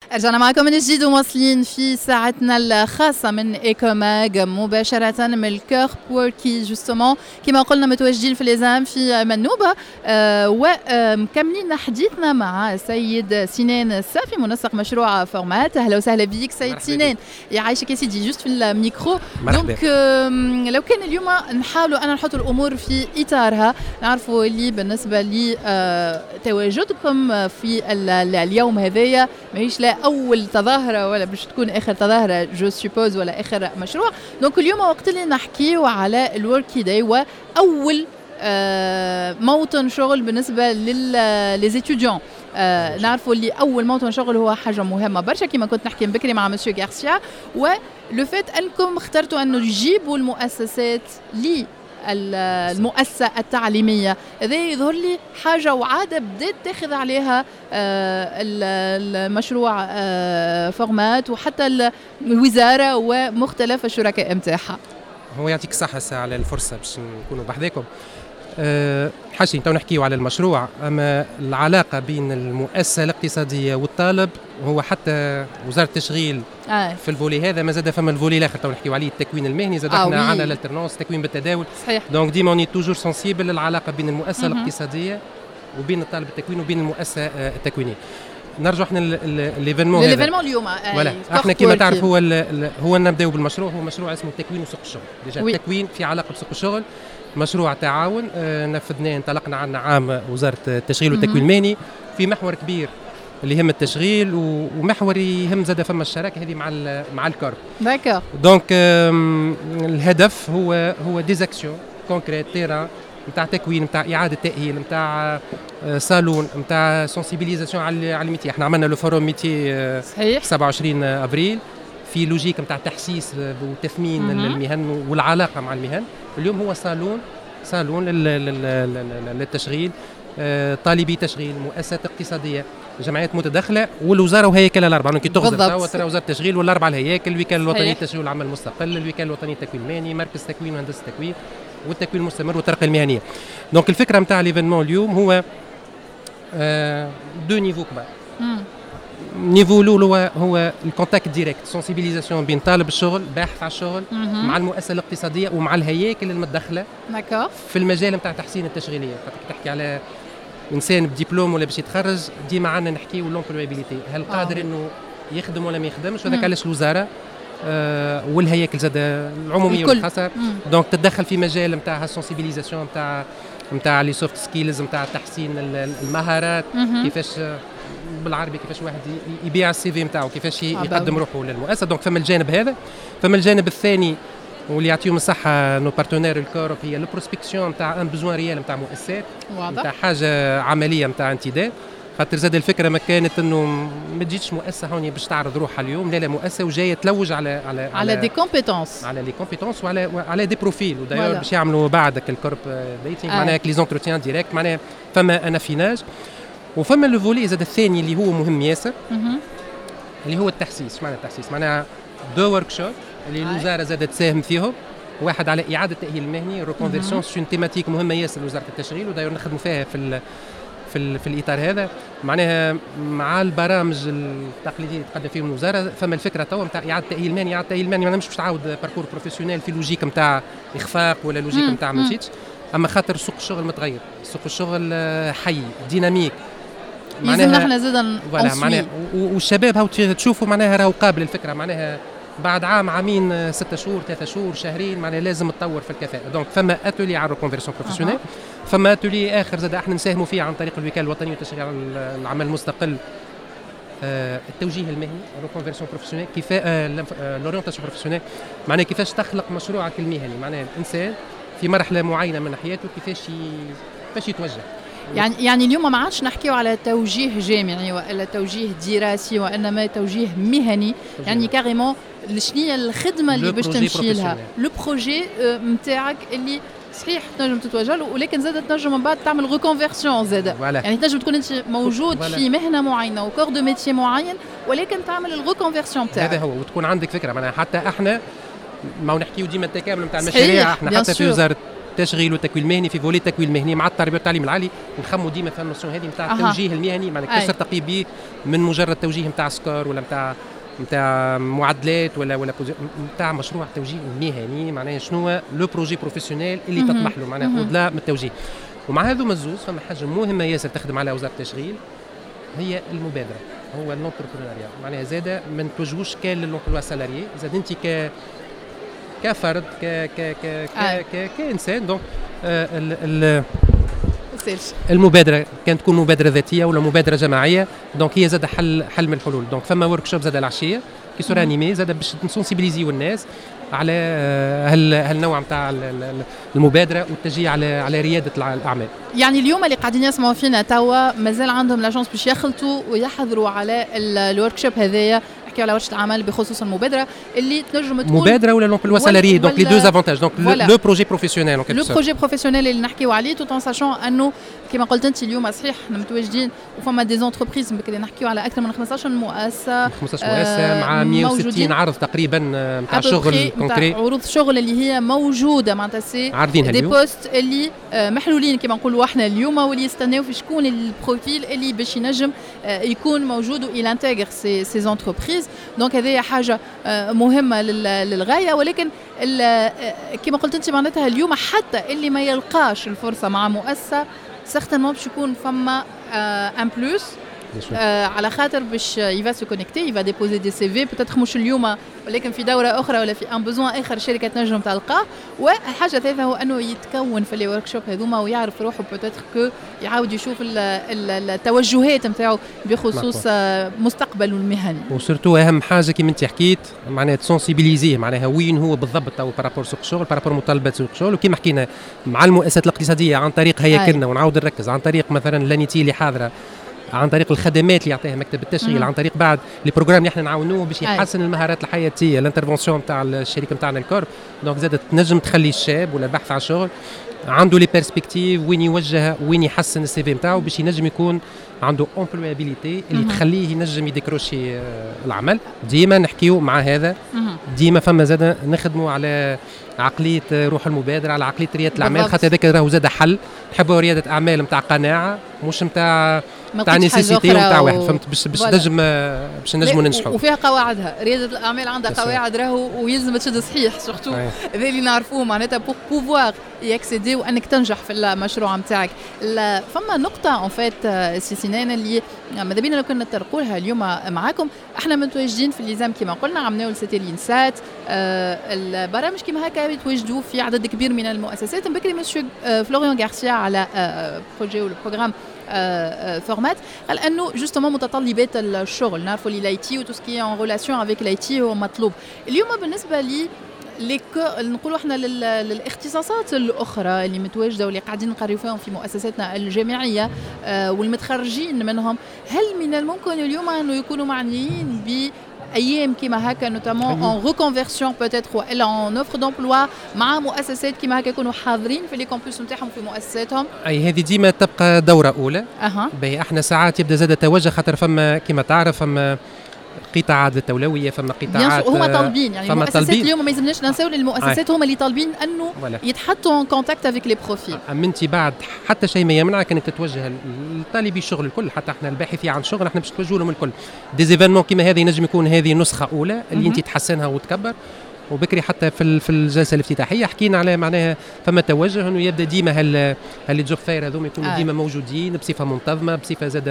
رجعنا معكم من جديد ومواصلين في ساعتنا الخاصة من إيكوماج مباشرة من الكور بوركي جوستومون كما قلنا متواجدين في ليزام في منوبة ومكملين حديثنا مع سيد سنان السافي منسق مشروع فورمات. أهلا وسهلا بك سيد سنان. يعيشك يا سيدي جوست في الميكرو. دونك لو كان اليوم نحاولوا أن نحط الأمور في إطارها نعرفوا اللي بالنسبة لتواجدكم في اليوم هذايا ماهيش لا أول تظاهرة ولا باش تكون آخر تظاهرة جو سوبوز ولا آخر مشروع. دونك اليوم وقت اللي نحكيو على الوركي داي وأول موطن شغل بالنسبة للزيتوديون. نعرفوا اللي أول موطن شغل هو حاجة مهمة برشا كما كنت نحكي بكري مع مسيو غارسيا ولو فات أنكم اخترتوا أنه تجيبوا المؤسسات المؤسسة التعليمية. هذا يظهر لي حاجة وعادة بدأت تاخذ عليها المشروع فورمات وحتى الوزارة ومختلف الشركاء متاعها. هو يعطيك صحة على الفرصة باش نكونوا بحذاكم. حاجتين تو نحكيو على المشروع، أما العلاقة بين المؤسسة الاقتصادية والطالب هو حتى وزارة التشغيل في الفولي هذا ما زاد فما الفولي الآخر تو نحكيو عليه التكوين المهني زاد احنا عندنا الالترنانس تكوين بالتداول. صحيح. دونك ديما اوني توجور سنسيبل للعلاقة بين المؤسسة الاقتصادية وبين الطالب التكوين وبين المؤسسة التكوينية. نرجع احنا لليفينمون اليوم ولا احنا كما تعرف هو نبداو بالمشروع. هو مشروع اسمه التكوين وسوق الشغل. ديجا التكوين في علاقة بسوق الشغل، مشروع تعاون نفذناه انطلقنا عنا عام وزارة التشغيل والتكوين المهني في محور كبير اللي يهم التشغيل ومحور يهم زاد فما الشراكة هذه مع الكارب. داكور. دونك الهدف هو ديزاكسيون كونكريت تيران نتاع تكوين نتاع إعادة تأهيل نتاع صالون نتاع سنسيبيليزاسيون على الميتي. احنا عملنا لو فوروم ميتي 27 ابريل في لوجيك نتاع تحسيس وتثمين المهن والعلاقة مع المهن. اليوم هو صالون للتشغيل، طالبي تشغيل، مؤسسات اقتصادية، جمعيات متداخلة والوزارة وهيكلها الأربعة. كي تغزر ترى وزارة التشغيل والأربعة الهياكل، الوكالة الوطنية للتشغيل والعمل المستقل، الوكالة الوطنية للتكوين المهني، مركز تكوين وهندسة التكوين والتكوين المستمر والترقية المهنية. دونك الفكرة نتاع ليفينمون اليوم هو دو نيفو كبار. نيفو الأول هو الكونتاكت ديريكت، سنسيبيليزاسيون بين طالب الشغل باحث على الشغل مع المؤسسة الاقتصادية ومع الهياكل المتدخلة في المجال نتاع تحسين التشغيلية. تحكي على إنسان بدبلوم ولا باش يتخرج ديما عندنا نحكيو لومبلويابيليتي، هل قادر إنه يخدم ولا ما يخدمش. وهذاك علاش الوزارة والهياكل زاد العمومية والخاصة دونك تتدخل في مجال نتاع السنسيبيليزاسيون نتاع لي سوفت سكيلز نتاع تحسين المهارات، كيفاش بالعربي كيفاش واحد يبيع السي في نتاعو، كيفاش يقدم روحه للمؤسسه. دونك فما الجانب هذا. فما الجانب الثاني واللي يعطيهم الصحه نو بارتنير الكوروب هي البروسبكسيون نتاع ان بزوان ريال نتاع مؤسسات نتاع حاجه عمليه نتاع انتداب. خاطر زاد الفكره ما كانت انه ما تجيش مؤسسه هوني باش تعرض روحها اليوم، لا مؤسسه وجايه تلوج على دي كومبيتونس، على لي كومبيتونس وعلى دي بروفيل. ودايور باش يعملوا بعدك الكورب ديتينغ معناها كلي زونتروتيان ديريكت معناها فما ان افيناج. وفما لو فولي زاد الثاني اللي هو مهم ياسر اللي هو التحسيس. معناها التحسيس معناها دو ورك شوب اللي الوزاره زادت تساهم فيهم. واحد على اعاده التاهيل المهني ريكونفيرسيون سون تيماتيك مهمه ياسر لوزاره التشغيل وداير نخدموا فيها في الاطار هذا. معناها مع البرامج التقليديه اللي تقدم فيهم الوزاره فما الفكره توا نتاع اعاده التاهيل المهني. اعاده التاهيل المهني مش باش تعاود باركور بروفيسيونيل في لوجيك نتاع اخفاق ولا لوجيك نتاع ما مشيتش، اما خاطر سوق الشغل متغير، سوق الشغل حي ديناميك. لازم نحن زاد معناها والشباب هاو تشوفوا معناها راهو قابل الفكره. معناها بعد عام عامين 6 شهور 3 شهور شهرين معناها لازم تطور في الكفاءه. دونك فما اتولي على الريكونفيرسيون بروفيسيونيل. فما اتولي اخر زاد احنا نساهموا فيه عن طريق الوكاله الوطنيه للتشغيل العمل المستقل، التوجيه المهني الريكونفيرسيون بروفيسيونيل، كيف لورينتاسيون بروفيسيونيل معناها كيفاش تخلق مشروعك المهني. معناها الانسان في مرحله معينه من حياته كيفاش يتوجه. يعني اليوم ما عادش نحكيو على توجيه جامعي ولا توجيه دراسي وانما توجيه مهني. يعني كاريمون شنية الخدمه اللي باش تمشي لها، لو بروجي نتاعك اللي صحيح تنجم تتوجه له ولكن زاد تنجم من بعد تعمل ريكونفيرسيون زاد. يعني تنجم تكون انت موجود في مهنه معينه وكور دو ميتي معين ولكن تعمل الريكونفيرسيون تاعك. هذا هو وتكون عندك فكره. معناها حتى احنا ما نحكيو ديما التكامل نتاع المشاريع. احنا حتى في وزاره التشغيل والتكوين المهني في فولي التكوين المهني مع التربيه والتعليم العالي، نخموا ديما في النوسيون هذه نتاع التوجيه المهني، معناها كسر تقي به من مجرد توجيه نتاع سكور ولا نتاع معدلات ولا نتاع مشروع توجيه مهني، معناها شنو لو بروجي بروفيسيونيل اللي تطمح له معناها أودلا من التوجيه. ومع هذو مزوز فما حاجه مهمه ياسر تخدم على وزاره التشغيل هي المبادره، هو الانتربرونيا، معناها زاده ما نتوجهوش كان للامبلوا سالاريي، زاد انت كفرد كانسان. دونك المبادره كانت تكون مبادره ذاتيه ولا مبادره جماعيه، دونك هي زاد حل من الحلول. دونك فما ورك شوب زاد العشيه كي سور انيمي زاد باش نسونسيبيليزيو الناس على هالنوع نتاع المبادره والتشجيع على رياده الاعمال. يعني اليوم اللي قاعدين يسمعوا فينا توا مازال عندهم لا شانس باش يخلطوا ويحضروا على الورك شوب هذايا، نحكيو على ورشه العمل بخصوص المبادره اللي تنجم تكون مبادره ولا لومبلوا سالاري. دونك لي دو افونتاج، دونك لو بروجي بروفيسيونيل، لو بروجي بروفيسيونيل اللي نحكيو عليه تو ان ساشون انه كما قلت انت اليوم صحيح احنا متواجدين وفما دي زونتربريز اللي نحكيو على اكثر من 15 مؤسسه مع 160 عرض تقريبا نتاع شغل كونكري، عروض شغل اللي هي موجوده معناتها سي عارضينها دي بوست اللي محلولين كما نقولوا احنا اليوم، واللي يستناو في شكون البروفيل اللي باش ينجم يكون موجود ويلانتيغر سي زونتربريز. دونك هذه حاجه مهمه للغايه، ولكن كما قلت انت معناتها اليوم حتى اللي ما يلقاش الفرصه مع مؤسسه سيغتانمون باش يكون فما ان بلوس على خاطر باش يفا سو كونيكتي يفا ديبوزي دي سي في بوتيتر مش اليوم ولكن في دوره اخرى ولا في ان بوزوان اخر شركه تنجم تلقاه. والحاجه الثالثه هو انه يتكون في لي ورك شوب هذوما ويعرف روحه بوتيتر كو يعاود يشوف التوجهات نتاعو بخصوص مستقبله المهني. وسورتو اهم حاجه كيما انت حكيت معناها تسونسيبيليزيه معناها وين هو بالضبط تو بارابور سوق الشغل بارابور مطالبات سوق الشغل، وكيما حكينا مع المؤسسات الاقتصاديه عن طريق هياكلنا ونعاود نركز عن طريق مثلا لانيتي اللي حاضره، عن طريق الخدمات اللي يعطيها مكتب التشغيل، عن طريق بعد لي بروغرام اللي احنا نعاونوه باش يحسن المهارات الحياتيه، الانترفونسيون نتاع الشركه نتاعنا الكورب. دونك زادت تنجم تخلي الشاب ولا البحث عن شغل عنده لي بيرسبكتيف وين يوجه وين يحسن السي في نتاعو باش ينجم يكون عنده امبلويابيليتي اللي تخليه ينجم يديكروشي العمل. ديما نحكيو مع هذا، ديما فما زاد نخدموا على عقليه روح المبادره، على عقليه رياده الاعمال، خاطر هذاك راهو زاد حل. نحبوا رياده اعمال نتاع قناعه مش نتاع نيسيسيتي ونتاع واحد، فهمت؟ باش نجم باش نجموا ننجحوا. وفيها قواعدها، رياده الاعمال عندها قواعد راهو ويلزم تشد صحيح سورتو هذا اللي نعرفوه معناتها بور بوفوار ياكسيدي وانك تنجح في المشروع نتاعك. فما نقطه اون فيت سي سنان اللي ماذا بينا لو كنا نطرقوا لها اليوم معاكم. احنا متواجدين في الليزام كما قلنا، عملناو الساتيلين سات، البرامج كما هكا يتواجدوا في عدد كبير من المؤسسات. بكري مسيو فلوريان غارسيا على بروجي ولا بروغرام فورمات قال انه جوستومون متطلبات الشغل نعرفوا لي لايتي وتو سكي ان ريلاسيون افيك لايتي هو مطلوب اليوم. بالنسبه لي نقولوا احنا للاختصاصات الاخرى اللي متواجده واللي قاعدين نقريو فيهم في مؤسساتنا الجامعيه والمتخرجين منهم، هل من الممكن اليوم انه يكونوا معنيين ب ايام كيما هكا نوتامون اون ريكونفيرسيون بوتيتر والا اون اوفر دومبلوا مع مؤسسات كيما هكا يكونوا حاضرين في لي كامبوس نتاعهم في مؤسساتهم؟ اي هذه ديما تبقى دوره اولى. باهي احنا ساعات يبدا زاد توجه خاطر فما كيما تعرف فما قطاعات التولويه، فما قطاعات هما طالبين يعني المؤسسات اليوم ما يلزمناش ننساو المؤسسات هما اللي طالبين انه يتحطوا ان كونتاكت افيك لي بروفيل. امنتي بعد حتى شيء ما يمنعك انك تتوجه لطالبي الشغل الكل، حتى احنا الباحثين عن شغل احنا باش نتوجهوا لهم الكل. ديزيفينمون كيما هذه ينجم يكون هذه نسخه اولى اللي انت تحسنها وتكبر. وبكري حتى في الجلسه الافتتاحيه حكينا على معناها فما توجه انه يبدا ديما هالجوب فاير هذوما يكونوا ديما موجودين بصفه منتظمه، بصفه زاد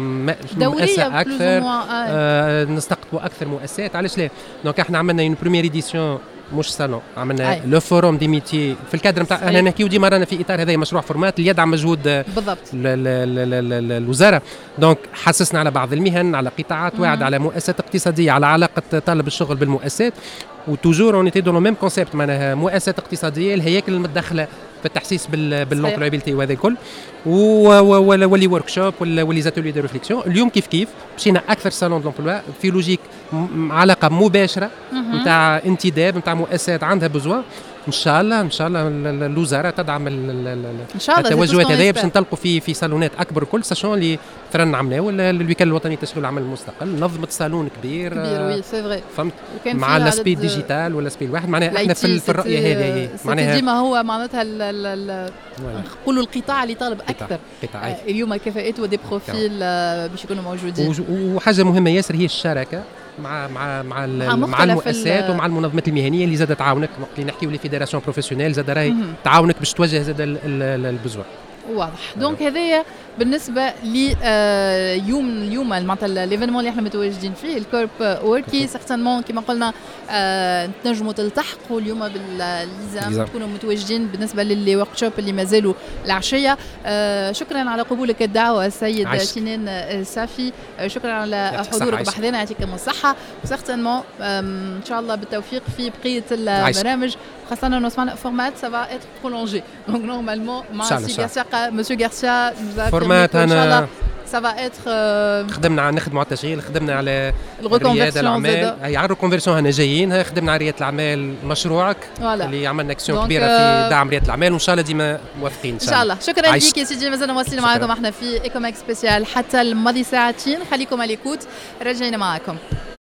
مؤسسه اكثر، نستقطبوا اكثر مؤسسات. علاش لا؟ دونك احنا عملنا اون بريمير ايديسيون مش صالون، عملنا لو فوروم دي ميتي في الكادر نتاع احنا نحكيو ديما رانا في اطار هذا مشروع فورمات اللي يدعم مجهود بالضبط الوزاره. دونك حسسنا على بعض المهن، على قطاعات واعده، على مؤسسات اقتصاديه، على علاقه طالب الشغل بالمؤسسات، وتوجور اون ايتي دون لو ميم كونسيبت معناها مؤسسات اقتصاديه الهياكل المتدخله في التحسيس بالامبلويابيلتي وهذا الكل، واللي ورك شوب واللي زاتولي دو ريفليكسيون. اليوم كيف مشينا اكثر صالون دو لومبلوا في لوجيك علاقه مباشره نتاع انتداب نتاع مؤسسات عندها بزوا ان شاء الله الوزاره تدعم التوجهات هذه باش نطلقوا في صالونات اكبر كل ساشون اللي مثلا عملناه الوكاله الوطنيه لتشغيل العمل المستقل نظمت صالون كبير وي سي فري فهمت مع الاسبي ديجيتال ولا الاسبي الواحد معناها احنا في الرؤيه هذه معناها ديما هو معناتها نقولوا القطاع اللي طالب اكثر اليوم كفاءات ودي بروفيل باش يكونوا موجودين. وحاجه مهمه ياسر هي الشراكه مع المؤسسات ومع المنظمات المهنيه اللي زادت تعاونك وقت اللي نحكيو لي فيدراسيون بروفيسيونيل زاد راهي تعاونك باش تواجه زاد البزوع. واضح. دونك هذايا بالنسبه ل اليوم معناتها ليفينمون اللي احنا متواجدين فيه الكورب وركي سيغتانمون كما قلنا تنجموا تلتحقوا اليوم بالليزام تكونوا متواجدين بالنسبه للي ورك شوب اللي مازالوا العشيه. شكرا على قبولك الدعوه السيد سنان صافي، شكرا على حضورك بحذنا، يعطيكم الصحه وسيغتانمون ان شاء الله بالتوفيق في بقيه البرامج، خاصه انه سمعنا فورمات سافا اتر برولونجي دونك نورمالمون مع سي غارسيا مسيو غارسيا فورمات انا سافا اتر نخدموا على التشغيل، خدمنا على رياده الاعمال، هي على الريكونفيرسيون هنا جايين، خدمنا على رياده الاعمال مشروعك اللي عملنا اكسيون كبيره في دعم رياده الاعمال وان شاء الله ديما موافقين ان شاء الله. شكرا ليك يا سيدي، مازلنا مواصلين معكم احنا في ايكوماك سبيسيال حتى الماضي ساعتين، خليكم على ليكوت، رجعنا معكم.